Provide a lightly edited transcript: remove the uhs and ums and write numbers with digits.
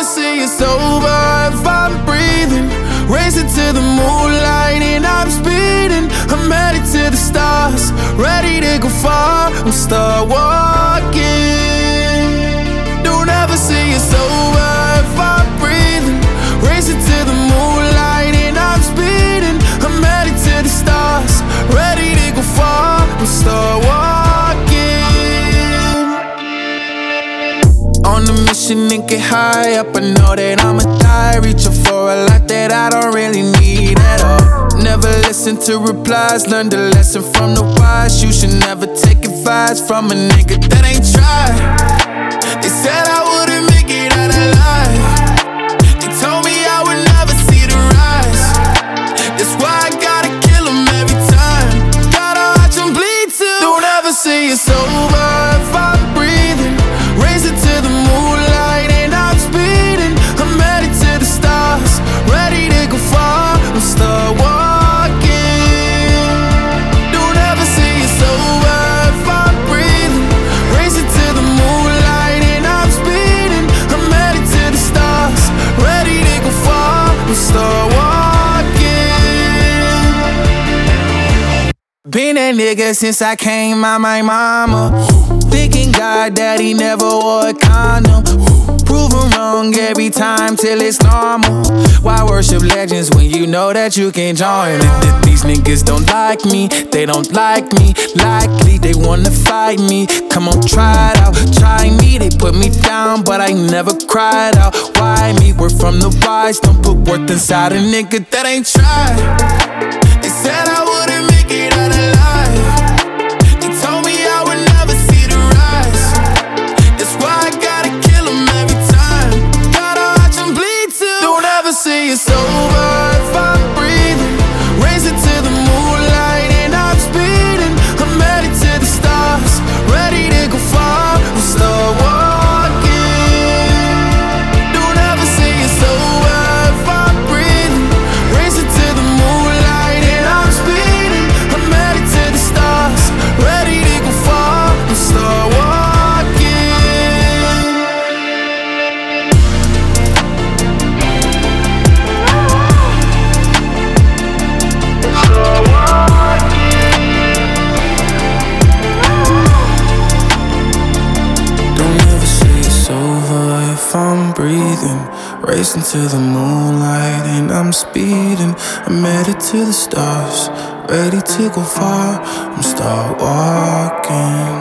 say it's over if I'm breathing. Racing to the moonlight and I'm speeding. I'm headed to the stars, ready to go far. I'm start walking. Don't ever say it's over if I'm breathing. Racing to the moonlight and I'm speeding. I'm headed to the stars, ready to go far. I'm start walking. On a mission and get high up, I know that I'ma die. Reaching for a lot that I don't really need at all. Never listen to replies, learn the lesson from the wise. You should never take advice from a nigga that ain't tried. They said I wouldn't make it out alive. They told me I would never see the rise. That's why I gotta kill them every time. Gotta watch them bleed too. Don't ever say it's over if I'm breathing. Racing to the moonlight and I'm speeding. I'm headed to the stars, ready to go far. I'm start walking. Don't ever say it's over if I'm breathing. Racing to the moonlight and I'm speeding. I'm headed to the stars, ready to go far. I'm start walking. Been that nigga since I came out my mama. Thinking God that he never wore a condom. Proven wrong every time till it's normal. Why worship legends when you know that you can join it? These niggas don't like me, they don't like me. Likely they wanna fight me. Come on, try it out, try me. They put me down, but I never cried out. Why me? We're from the wise. Don't put worth inside a nigga that ain't tried. They said I wouldn't make it out alive. They told me I would never see the rise. That's why I gotta kill them every time. Gotta watch them bleed too. Don't ever say it's over if I'm breathing. Racing to the moonlight and I'm speeding. I'm headed to the stars, ready to go far. I'm start walking. Don't ever say it's over if I'm breathing. Racing to the moonlight and I'm speeding. I'm headed to the stars, ready to go far. I'm start walking. Don't ever say it's over if I'm breathing. Racing to the moonlight and I'm speeding. I'm headed to the stars, ready to go far. I'm start walking.